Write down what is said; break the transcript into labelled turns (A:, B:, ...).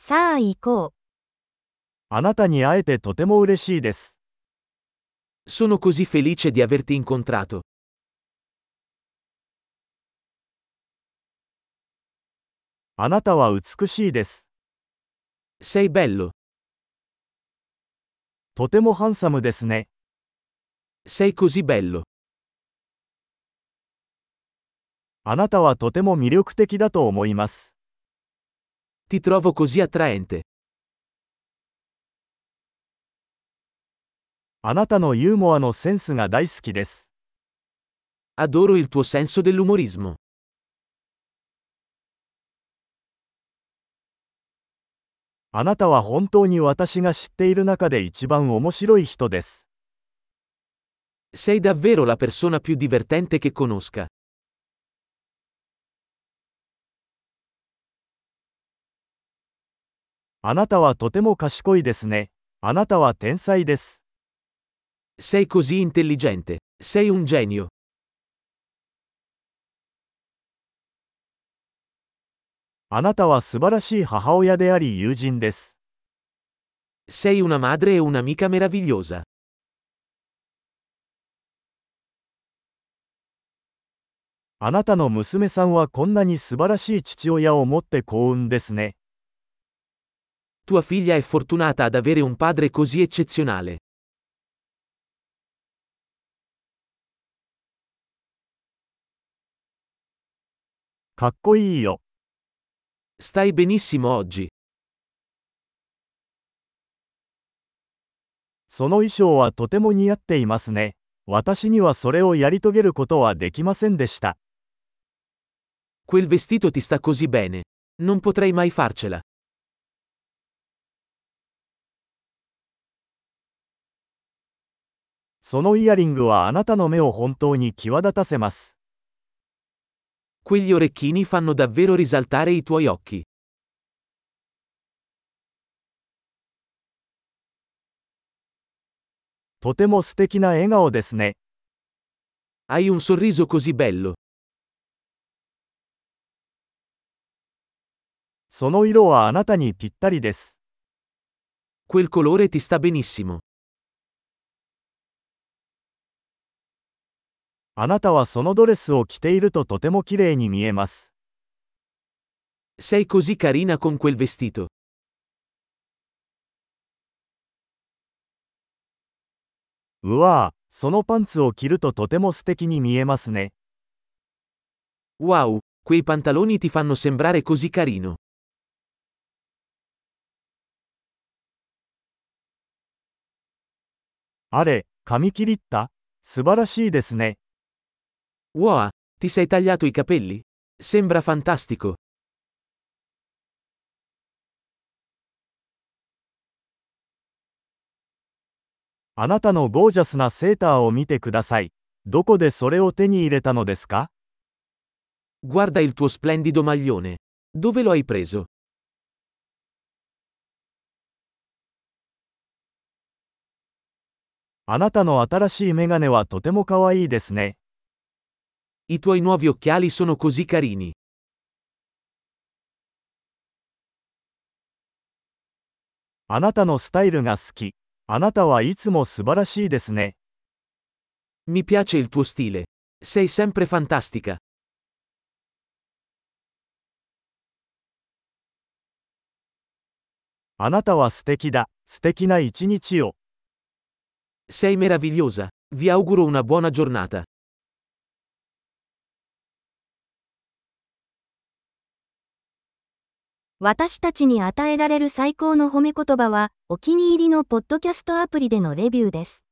A: さあ行こう。
B: あなたに会えてとても嬉しいです。
C: Sono così felice di averti incontrato.
B: あなたは美しいです。
C: Sei bello.
B: とてもハンサムですね。
C: Sei così bello.
B: あなたはとても魅力的だと思います。
C: Ti trovo così attraente.
B: あなたのユーモアのセンスが大好きです。
C: Adoro il tuo senso dell'umorismo.
B: あなたは本当に私が知っている中で一番面白い人です。
C: Sei davvero la persona più divertente che conosca.
B: あなたはとても賢いですね。あなたは天才です。
C: Sei così intelligente. Sei un genio.
B: あなたは素晴らしい母親であり友人です。
C: Sei una madre e un'amica meravigliosa.
B: あなたの娘さんはこんなに素晴らしい父親を持って幸運ですね。
C: Tua figlia è fortunata ad avere un padre così eccezionale.
B: かっこいいよ。
C: Stai benissimo oggi.
B: その衣装はとても似合っていますね。私にはそれをやり遂げることはできませんでした。
C: Quel vestito ti sta così bene. Non potrei mai farcela.
B: そのイヤリングはあなたの目を本当に際立たせます。
C: Quegli orecchini fanno davvero risaltare i tuoi occhi.
B: とても素敵な笑顔ですね。
C: Hai un sorriso così bello.
B: その色はあなたにぴったりです。
C: Quel colore ti sta benissimo.
B: あなたはそのドレスを着ているととても綺麗に見えます。
C: Sei così carina con quel vestito.
B: うわぁ、そのパンツを着るととても素敵に見えますね。
C: Wow, quei pantaloni ti fanno sembrare così carino.
B: あれ、髪切りった素晴らしいですね。
C: Wow, ti sei tagliato i capelli? Sembra fantastico.
B: あなたのゴージャスなセーターを見てください。どこでそれを手に入れたのですか？
C: Guarda il tuo splendido maglione. Dove lo hai preso?
B: あなたの新しいメガネはとてもかわいいですね。
C: I tuoi nuovi occhiali sono così carini.
B: あなたのスタイルが好き。あなたはいつも素晴らしいですね。
C: Mi piace il tuo stile. Sei sempre fantastica.
B: あなたは素敵だ。素敵な一日を。
C: Sei meravigliosa. Vi auguro una buona giornata.
A: 私たちに与えられる最高の褒め言葉は、お気に入りのポッドキャストアプリでのレビューです。